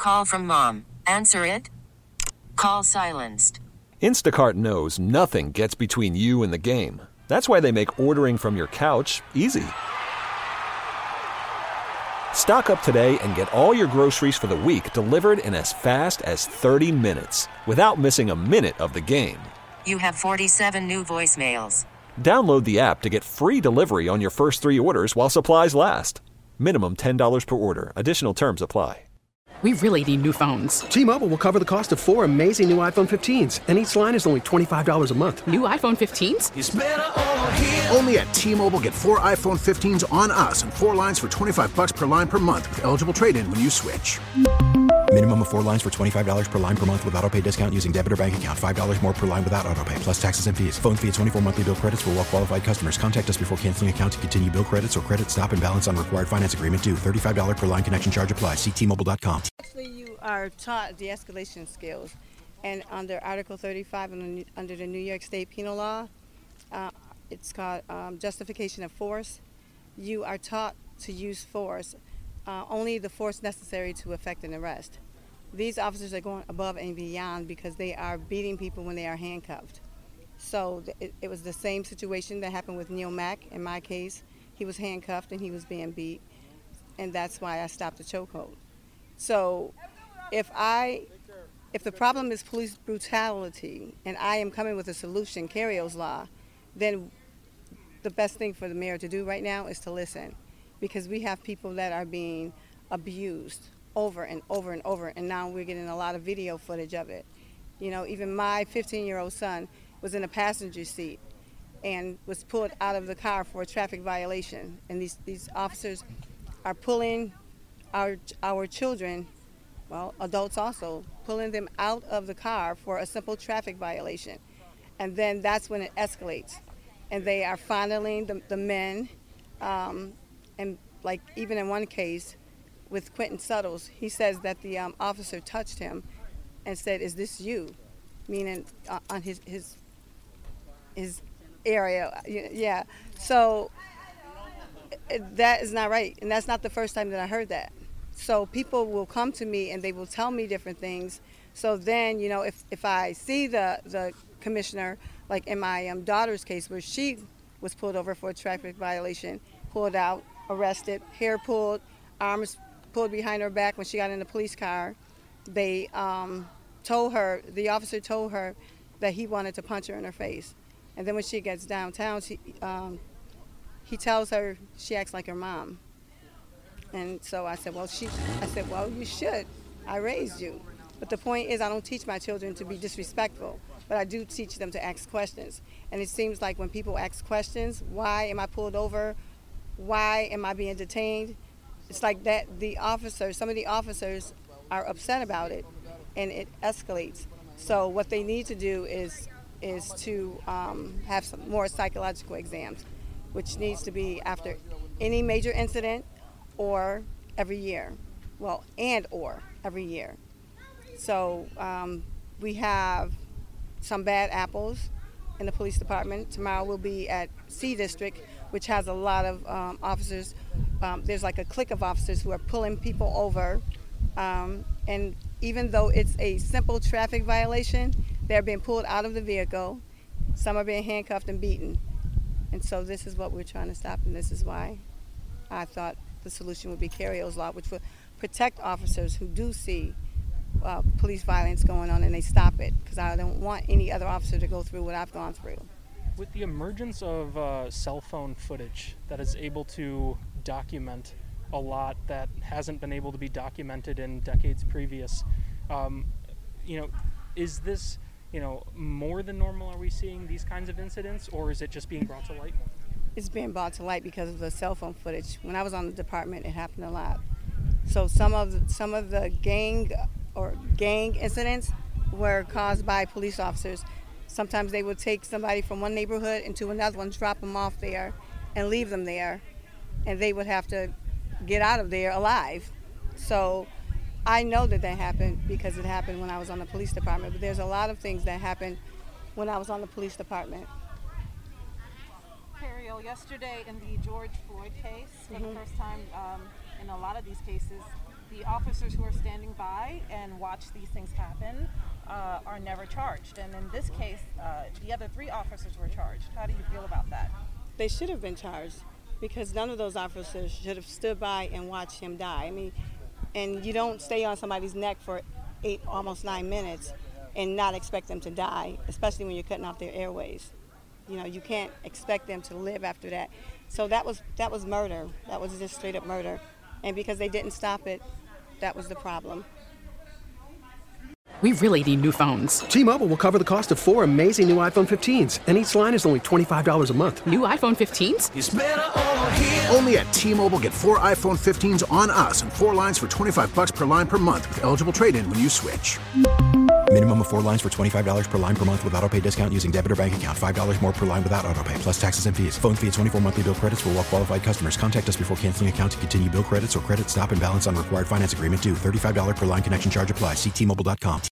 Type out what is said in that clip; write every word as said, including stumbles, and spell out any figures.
Call from mom. Answer it. Call silenced. Instacart knows nothing gets between you and the game. That's why they make ordering from your couch easy. Stock up today and get all your groceries for the week delivered in as fast as thirty minutes without missing a minute of the game. You have forty-seven new voicemails. Download the app to get free delivery on your first three orders while supplies last. Minimum ten dollars per order. Additional terms apply. We really need new phones. T-Mobile will cover the cost of four amazing new iPhone fifteens, and each line is only twenty-five dollars a month. New iPhone fifteens? It's better over here. Only at T-Mobile, get four iPhone fifteens on us and four lines for twenty-five bucks per line per month with eligible trade-in when you switch. Minimum of four lines for twenty-five dollars per line per month with autopay discount using debit or bank account. five dollars more per line without autopay, plus taxes and fees. Phone fee at twenty-four monthly bill credits for well-qualified customers. Contact us before canceling account to continue bill credits or credit stop and balance on required finance agreement due. thirty-five dollars per line connection charge applies. See T Mobile dot com. Actually, you are taught de-escalation skills. And under Article thirty-five and under the New York State Penal Law, uh, it's called um, justification of force. You are taught to use force, uh, only the force necessary to effect an arrest. These officers are going above and beyond because they are beating people when they are handcuffed. So it, it was the same situation that happened with Neil Mack. In my case, he was handcuffed and he was being beat, and that's why I stopped the chokehold. So if I, if the problem is police brutality and I am coming with a solution, Carrio's Law, then the best thing for the mayor to do right now is to listen, because we have people that are being abused over and over and over, and now we're getting a lot of video footage of it. You know, even my fifteen-year-old son was in a passenger seat and was pulled out of the car for a traffic violation, and these, these officers are pulling our our children, well, adults also, pulling them out of the car for a simple traffic violation. And then that's when it escalates. And they are fondling the, the men, um, and like even in one case, with Quentin Suttles, he says that the um, officer touched him and said, "Is this you?" Meaning uh, on his his his area. Yeah. So it, that is not right, and that's not the first time that I heard that. So people will come to me and they will tell me different things. So then, you know, if if I see the the commissioner, like in my um, daughter's case, where she was pulled over for a traffic violation, pulled out, arrested, hair pulled, arms pulled behind her back when she got in the police car. They um, told her, the officer told her that he wanted to punch her in her face. And then when she gets downtown, she, um, he tells her she acts like her mom. And so I said, well, she, I said, well, you should. I raised you. But the point is, I don't teach my children to be disrespectful, but I do teach them to ask questions. And it seems like when people ask questions, why am I pulled over? Why am I being detained? It's like that the officers, some of the officers are upset about it, and it escalates. So what they need to do is is to um, have some more psychological exams, which needs to be after any major incident or every year. Well, and or every year. So um, we have some bad apples in the police department. Tomorrow we'll be at C District, which has a lot of um, officers. Um, there's like a clique of officers who are pulling people over. Um, and even though it's a simple traffic violation, they're being pulled out of the vehicle. Some are being handcuffed and beaten. And so this is what we're trying to stop, and this is why I thought the solution would be Carrio's Law, which would protect officers who do see uh, police violence going on and they stop it, because I don't want any other officer to go through what I've gone through. With the emergence of uh, cell phone footage that is able to document a lot that hasn't been able to be documented in decades previous, um, you know, is this, you know, more than normal? Are we seeing these kinds of incidents, or is it just being brought to light more? It's being brought to light because of the cell phone footage. When I was on the department, it happened a lot. So some of the, some of the gang or gang incidents were caused by police officers. Sometimes they would take somebody from one neighborhood into another one, drop them off there, and leave them there, and they would have to get out of there alive. So I know that that happened because it happened when I was on the police department, but there's a lot of things that happened when I was on the police department. Carrio, yesterday in the George Floyd case, for mm-hmm. the first time um, in a lot of these cases, the officers who are standing by and watch these things happen uh, are never charged. And in this case, uh, the other three officers were charged. How do you feel about that? They should have been charged because none of those officers should have stood by and watched him die. I mean, and you don't stay on somebody's neck for eight, almost nine minutes and not expect them to die, especially when you're cutting off their airways. You know, you can't expect them to live after that. So that was that was murder. That was just straight up murder. And because they didn't stop it, that was the problem. We really need new phones. T-Mobile will cover the cost of four amazing new iPhone fifteens, and each line is only twenty-five dollars a month. New iPhone fifteens? It's better over here. Only at T-Mobile, get four iPhone fifteens on us and four lines for twenty-five bucks per line per month with eligible trade-in when you switch. Minimum of four lines for twenty-five dollars per line per month with autopay discount using debit or bank account. five dollars more per line without autopay, plus taxes and fees. Phone fee at twenty-four monthly bill credits for well-qualified customers. Contact us before canceling account to continue bill credits or credit stop and balance on required finance agreement due. thirty-five dollars per line connection charge applies. See T Mobile dot com.